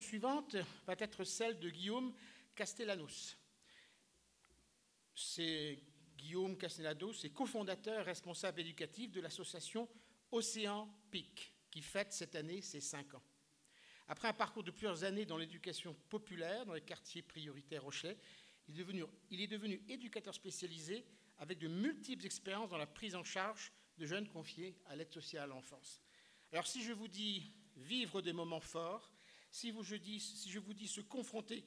suivante va être celle de Guillaume Castellanos. Guillaume Castellanos est cofondateur et responsable éducatif de l'association Océan Peak, qui fête cette année ses 5 ans. Après un parcours de plusieurs années dans l'éducation populaire, dans les quartiers prioritaires rochelais, il est devenu éducateur spécialisé avec de multiples expériences dans la prise en charge de jeunes confiés à l'aide sociale à l'enfance. Alors si je vous dis vivre des moments forts, si je vous dis se confronter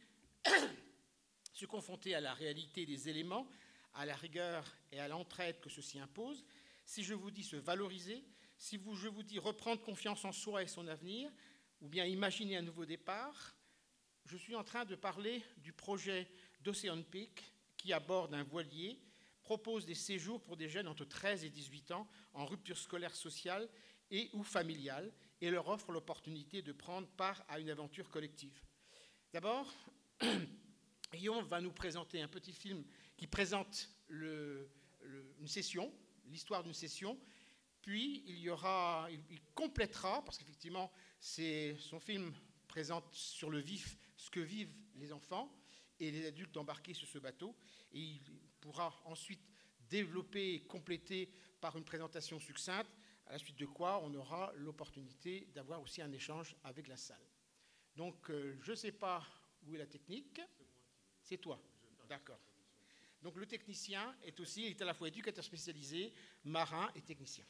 à la réalité des éléments, à la rigueur et à l'entraide que ceci impose, si je vous dis se valoriser, si je vous dis reprendre confiance en soi et son avenir, ou bien imaginer un nouveau départ, je suis en train de parler du projet d'Océan Peak qui, à bord d'un voilier, propose des séjours pour des jeunes entre 13 et 18 ans en rupture scolaire sociale et ou familiale et leur offre l'opportunité de prendre part à une aventure collective. D'abord, Guillaume va nous présenter un petit film qui présente une session, l'histoire d'une session, puis il complétera, parce qu'effectivement, son film présente sur le vif ce que vivent les enfants et les adultes embarqués sur ce bateau, et il pourra ensuite développer et compléter par une présentation succincte, à la suite de quoi on aura l'opportunité d'avoir aussi un échange avec la salle. Donc, je ne sais pas où est la technique. C'est toi. D'accord. Donc, le technicien il est à la fois éducateur spécialisé, marin et technicien.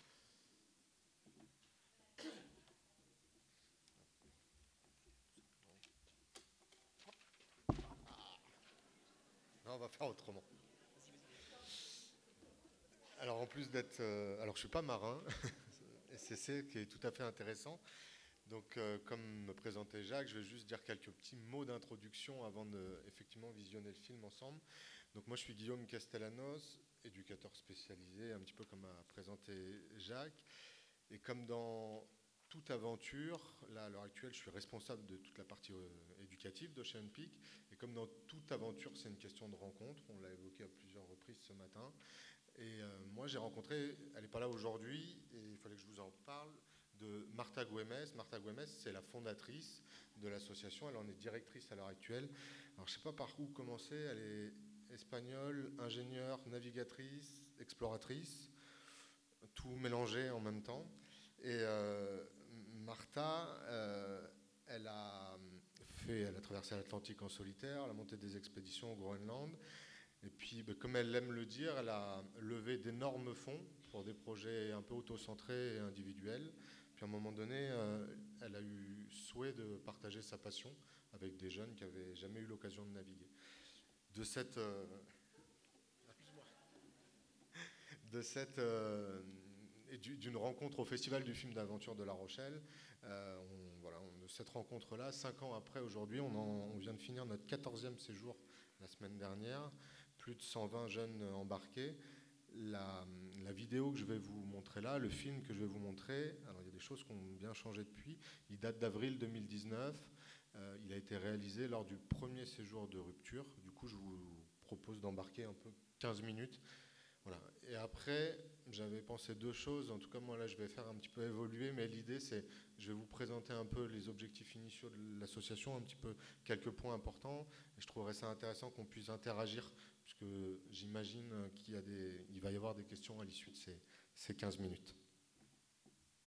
Non, on va faire autrement. Alors en plus d'être... alors je ne suis pas marin, et c'est ça qui est tout à fait intéressant. Donc comme me présentait Jacques, je vais juste dire quelques petits mots d'introduction avant de effectivement visionner le film ensemble. Donc moi je suis Guillaume Castellanos, éducateur spécialisé, un petit peu comme a présenté Jacques. Et comme dans toute aventure, là à l'heure actuelle je suis responsable de toute la partie éducative d'Océan Peak. Et comme dans toute aventure c'est une question de rencontre, on l'a évoqué à plusieurs reprises ce matin. Et moi, j'ai rencontré, elle n'est pas là aujourd'hui, et il fallait que je vous en parle, de Marta Güemes. Marta Güemes, c'est la fondatrice de l'association, elle en est directrice à l'heure actuelle. Alors, je ne sais pas par où commencer, elle est espagnole, ingénieure, navigatrice, exploratrice, tout mélangé en même temps. Et Marta, elle a traversé l'Atlantique en solitaire, elle a monté des expéditions au Groenland. Et puis, comme elle aime le dire, elle a levé d'énormes fonds pour des projets un peu autocentrés et individuels. Puis à un moment donné, elle a eu souhait de partager sa passion avec des jeunes qui n'avaient jamais eu l'occasion de naviguer. D'une rencontre au Festival du film d'aventure de La Rochelle, de cette rencontre-là, 5 ans après aujourd'hui, on vient de finir notre 14e séjour la semaine dernière, plus de 120 jeunes embarqués. La vidéo que je vais vous montrer là, le film que je vais vous montrer, alors il y a des choses qui ont bien changé depuis, il date d'avril 2019, il a été réalisé lors du premier séjour de rupture, du coup je vous propose d'embarquer un peu 15 minutes. Voilà. Et après, j'avais pensé 2 choses. En tout cas, moi, là, je vais faire un petit peu évoluer. Mais l'idée, c'est, je vais vous présenter un peu les objectifs initiaux de l'association, un petit peu quelques points importants. Et je trouverais ça intéressant qu'on puisse interagir, puisque j'imagine il va y avoir des questions à l'issue de ces 15 minutes.